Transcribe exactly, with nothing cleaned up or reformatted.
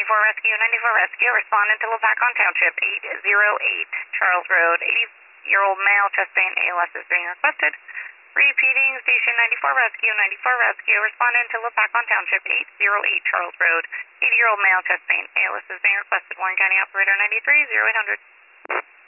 ninety-four Rescue, ninety-four Rescue, responding to Lopakon Township, eight oh eight Charles Road. eighty-year-old male, chest pain, A L S is being requested. Repeating, Station ninety-four Rescue, ninety-four Rescue, responding to Lopakon Township, eight oh eight Charles Road. eighty-year-old male, chest pain, A L S is being requested. Warren County Operator ninety-three, oh eight hundred.